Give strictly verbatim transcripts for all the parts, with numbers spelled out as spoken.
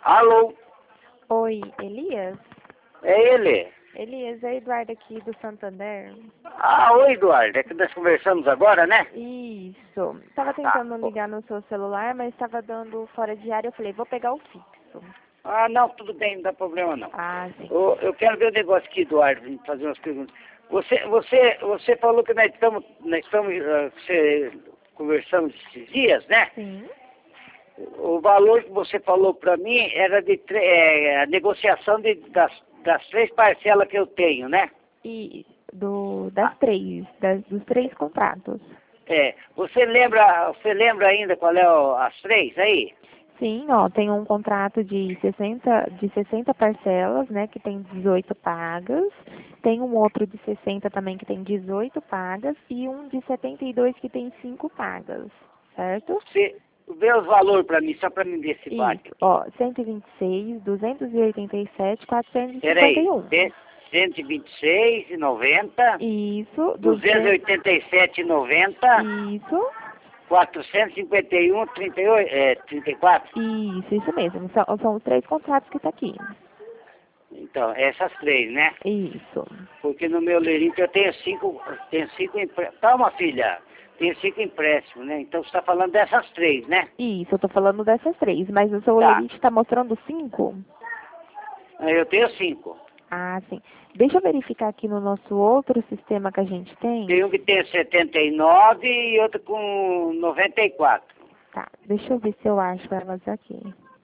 Alô? Oi, Elias? É ele? Elias, é Eduardo aqui do Santander. Ah, oi, Eduardo. É que nós conversamos agora, né? Isso. Tava Tá. tentando ligar no seu celular, mas estava dando fora de área. Eu falei, vou pegar o fixo. Ah, não, tudo bem, não dá problema não. Ah, sim. Eu, eu quero ver o negócio aqui, Eduardo, vou fazer umas perguntas. Você, você, você falou que nós estamos, nós estamos, ah, você, conversamos esses dias, né? Sim. O valor que você falou para mim era de tre- é, a negociação de, das, das três parcelas que eu tenho, né? E do, das Ah, três, das, dos três contratos. é. Você lembra, você lembra ainda qual é o, as três aí? Sim, ó, tem um contrato de sessenta, de sessenta parcelas, né, que tem dezoito pagas. Tem um outro de sessenta também que tem dezoito pagas e um de setenta e dois que tem cinco pagas, certo? Você vê os valores para mim, só para mim ver se bate Isso, aqui. ó, cento e vinte e seis, duzentos e oitenta e sete, quatrocentos e cinquenta Peraí, e um. cem- cento e vinte e seis e noventa, Isso, duzentos e duzentos, oitenta e sete e noventa, isso, quatrocentos e cinquenta e um, trinta e oito, é, trinta e quatro. isso, isso mesmo. São, são os três contratos que tá aqui. Então, essas três, né? Isso. Porque no meu lerito eu tenho cinco, tenho cinco empréstimos. Calma, filha, tenho cinco empréstimos, né? Então você está falando dessas três, né? Isso, eu tô falando dessas três, mas o seu Tá, Olerite tá mostrando cinco? eu tenho cinco. Ah, sim. Deixa eu verificar aqui no nosso outro sistema que a gente tem. Tem um que tem setenta e nove e outro com noventa e quatro. Tá, deixa eu ver se eu acho elas aqui.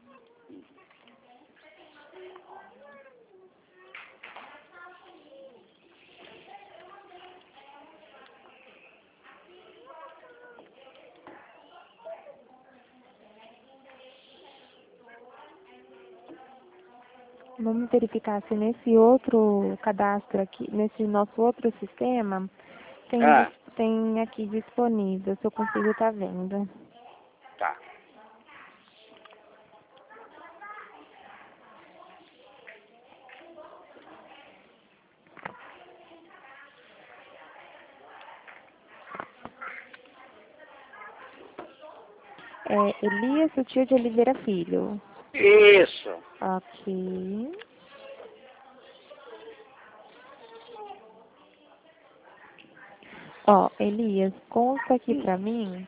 Vamos verificar se nesse outro cadastro aqui, nesse nosso outro sistema, tem, Ah, dis- tem aqui disponível, se eu consigo estar vendo. tá. É Elias Sutil de Oliveira Filho. Isso. Ok. Ó, Elias, consta aqui pra mim,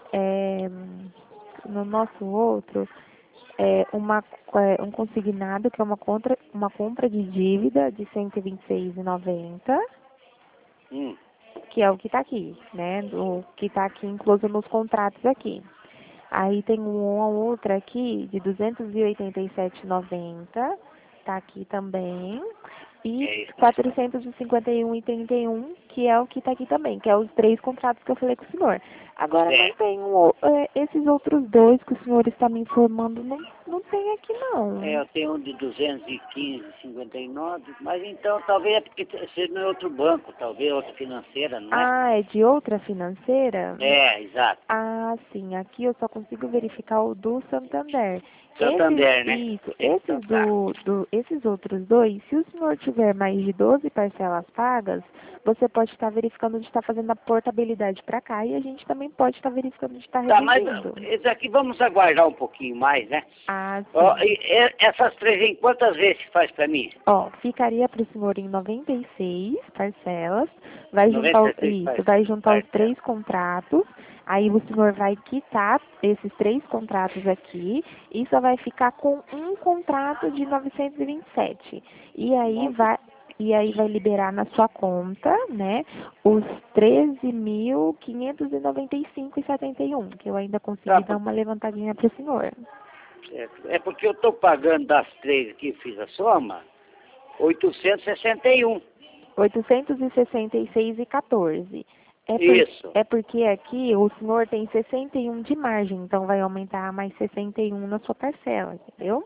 é, no nosso outro, é uma, é, um consignado que é uma, contra, uma compra de dívida de cento e vinte e seis reais e noventa centavos, Hum. que é o que está aqui, né? O que está aqui incluso nos contratos aqui. Aí tem uma outra aqui de duzentos e oitenta e sete reais e noventa centavos, tá aqui também. E É isso que nós estamos. quatrocentos e cinquenta e um reais e trinta e um, que é o que está aqui também, que é os três contratos que eu falei com o senhor. Agora não É. tem um, o- é, esses outros dois que o senhor está me informando, não, não tem aqui É, não. eu tenho um de duzentos e quinze e cinquenta e nove, mas então talvez é porque seja no outro banco, talvez outra financeira, não é? Ah, é de outra financeira? É, exato. Ah, sim, aqui eu só consigo verificar o do Santander. Esses, Santander, né? isso, Então esses tá. do, do, esses outros dois, se o senhor tiver mais de doze parcelas pagas, você pode estar verificando de estar fazendo a portabilidade para cá e a gente também pode estar verificando de estar Tá, mas reduzindo. esse aqui vamos aguardar um pouquinho mais, né? Ah, Ó, sim. e, e- essas três em quantas vezes faz pra mim? Ó, ficaria para o senhor em noventa e seis parcelas, vai juntar, noventa o- e seis isso, faz, vai juntar os parcelas. três contratos, aí o senhor vai quitar esses três contratos aqui e só vai ficar com um contrato de novecentos e vinte e sete. E aí Nove. vai, e aí vai liberar na sua conta, né, os treze mil quinhentos e noventa e cinco reais e setenta e um, que eu ainda Tá, consegui dar por- uma levantadinha para o senhor. é, é porque eu tô pagando das três que fiz a soma, oitocentos e sessenta e um. oitocentos e sessenta e seis reais e quatorze. É, por, Isso. é porque aqui o senhor tem sessenta e um de margem, então vai aumentar mais sessenta e um na sua parcela, entendeu?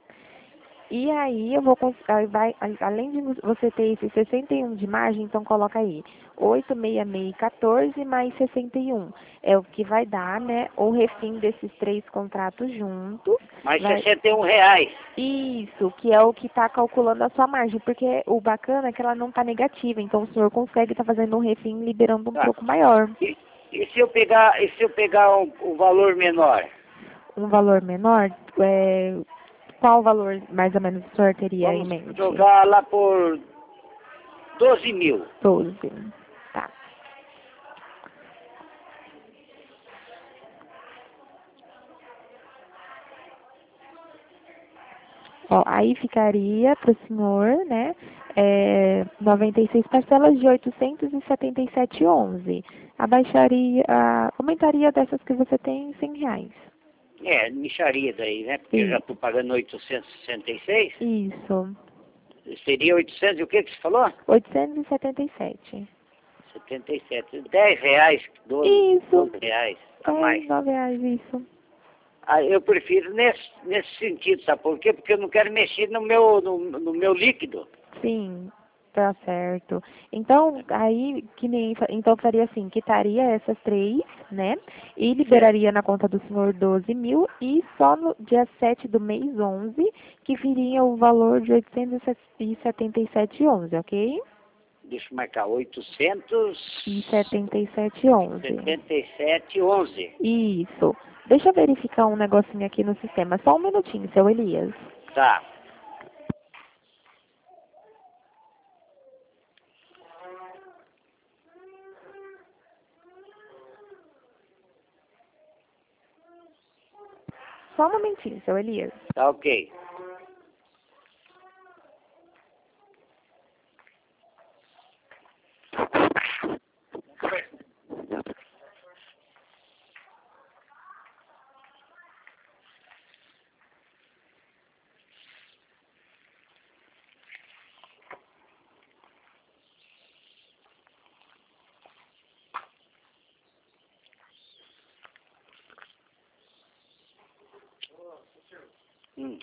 E aí eu vou cons- aí vai, aí, além de você ter esse sessenta e um de margem, então coloca aí oitocentos e sessenta e seis e quatorze mais sessenta e um. É o que vai dar, né, o refim desses três contratos juntos. Mais Vai, sessenta e um reais. isso, que é o que está calculando a sua margem, porque o bacana é que ela não está negativa, então o senhor consegue estar fazendo um refim liberando um Tá. pouco maior. E, e se eu pegar, e se eu pegar o, o valor menor? Um valor menor, é, qual valor mais ou menos o senhor teria em Vamos mente? jogar lá por doze mil. doze. Tá. Ó, aí ficaria para o senhor, né, é, noventa e seis parcelas de oitocentos e setenta e sete e onze. Abaixaria, a, aumentaria dessas que você tem cem reais. É, mixaria daí, né? Porque eu já Isso. estou pagando oitocentos e sessenta e seis. Isso. Seria oitocentos e o que que você falou? oitocentos e setenta e sete. setenta e sete. dez reais, doze, Isso. doze reais a mais. É, nove reais, isso. Ah, eu prefiro nesse, nesse sentido, sabe por quê? Porque eu não quero mexer no meu, no, no meu líquido. Sim, tá certo. Então, aí, que nem, então faria assim, quitaria essas três, né? E liberaria na conta do senhor doze mil e só no dia sete do mês onze que viria o valor de oitocentos e setenta e sete e onze, ok? Deixa eu marcar, oitocentos E e setenta e sete e onze. setenta e sete e onze. Isso. Deixa eu verificar um negocinho aqui no sistema. Só um minutinho, seu Elias. Tá. Só um momentinho, seu Elias. Tá ok. Hum.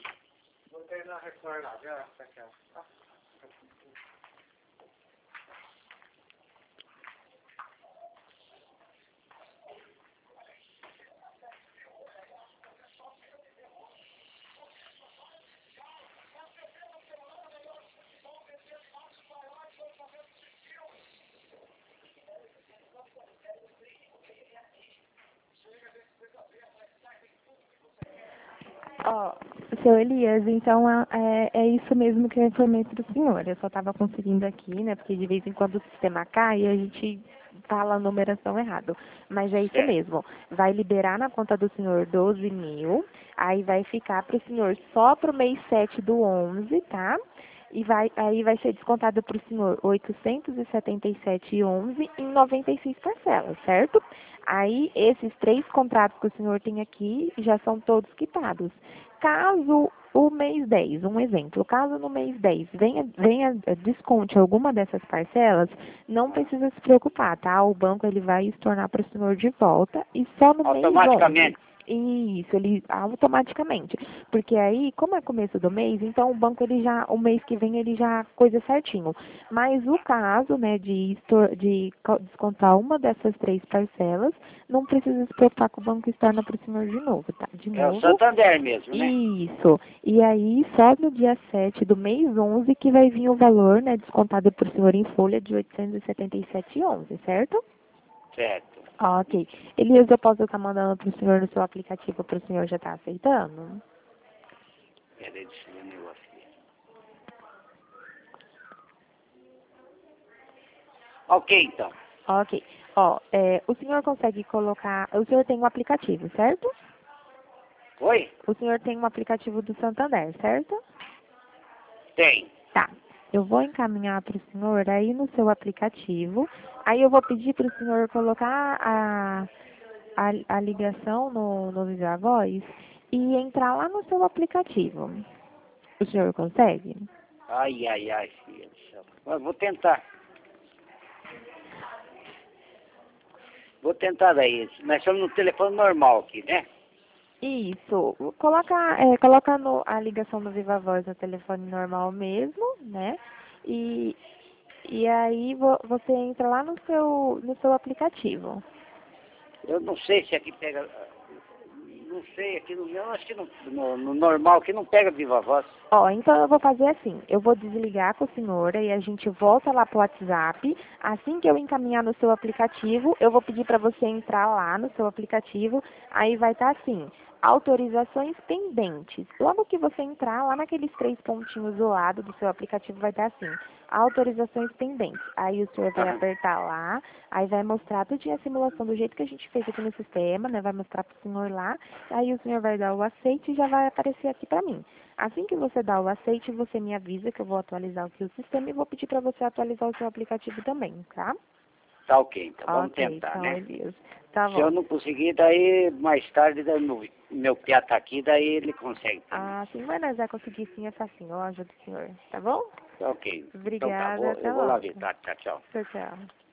Ó, seu Elias, então é, é é isso mesmo que eu informei para o senhor. Eu só estava conseguindo aqui, né? Porque de vez em quando o sistema cai e a gente fala a numeração errado. Mas é isso Certo. mesmo. Vai liberar na conta do senhor doze mil, aí vai ficar para o senhor só para o mês sete do onze, tá? E vai, aí vai ser descontado para o senhor oitocentos e setenta e sete e onze em noventa e seis parcelas, certo? Aí esses três contratos que o senhor tem aqui já são todos quitados. Caso o mês dez, um exemplo, caso no mês dez venha, venha desconte alguma dessas parcelas, não precisa se preocupar, tá? O banco ele vai estornar para o senhor de volta e só no mês onze. Automaticamente. Isso, ele automaticamente. Porque aí, como é começo do mês, então o banco ele já, o mês que vem ele já coisa certinho. Mas o caso, né, de, estor- de co- descontar uma dessas três parcelas, não precisa se preocupar que o banco estorna para o senhor de novo, tá? De É o novo. Santander mesmo, né? Isso. E aí, só no dia sete do mês onze que vai vir o valor, né, descontado por senhor em folha de oitocentos e setenta e sete e onze, certo? Certo. Ah, ok. Elias, eu posso estar mandando para o senhor no seu aplicativo para o senhor já estar aceitando? Peraí, deixa eu ver o negócio aqui. Ok, então. Ok. Ó, é, o senhor consegue colocar... O senhor tem um aplicativo, certo? Oi? O senhor tem um aplicativo do Santander, certo? Tem. Tá. Eu vou encaminhar para o senhor aí no seu aplicativo. Aí eu vou pedir para o senhor colocar a, a, a ligação no, no Viva Voz e entrar lá no seu aplicativo. O senhor consegue? Ai, ai, ai, filha do céu. Mas vou tentar. Vou tentar daí. Nós estamos no telefone normal aqui, né? Isso. Coloca, é, coloca no, a ligação do Viva Voz no telefone normal mesmo, né? E, e aí vo, você entra lá no seu, no seu aplicativo. Eu não sei se aqui pega... Não sei, aqui no meu, acho que no, no, no normal que não pega viva voz. Ó, então eu vou fazer assim, eu vou desligar com a senhora e a gente volta lá pro WhatsApp. Assim que eu encaminhar no seu aplicativo, eu vou pedir para você entrar lá no seu aplicativo, aí vai estar assim, autorizações pendentes. Logo que você entrar, lá naqueles três pontinhos do lado do seu aplicativo vai estar assim, autorizações pendentes. Aí o senhor vai Aham. apertar lá, aí vai mostrar tudinho a simulação do jeito que a gente fez aqui no sistema, né? Vai mostrar para o senhor lá, aí o senhor vai dar o aceite e já vai aparecer aqui para mim. Assim que você dá o aceite, você me avisa que eu vou atualizar aqui o sistema e vou pedir para você atualizar o seu aplicativo também, tá? Tá ok, então vamos Ok, tentar, então, né? Elias. Tá Se eu bom. não conseguir, daí mais tarde, daí meu, meu piá tá aqui, daí ele consegue também. Ah, sim, mas nós vai conseguir sim, é facinho, ó, ajuda o senhor, tá bom? Tá ok. Então tá, Obrigada, vou, até eu vou lá logo. ver, tá? Tchau, tchau. Tchau, tchau.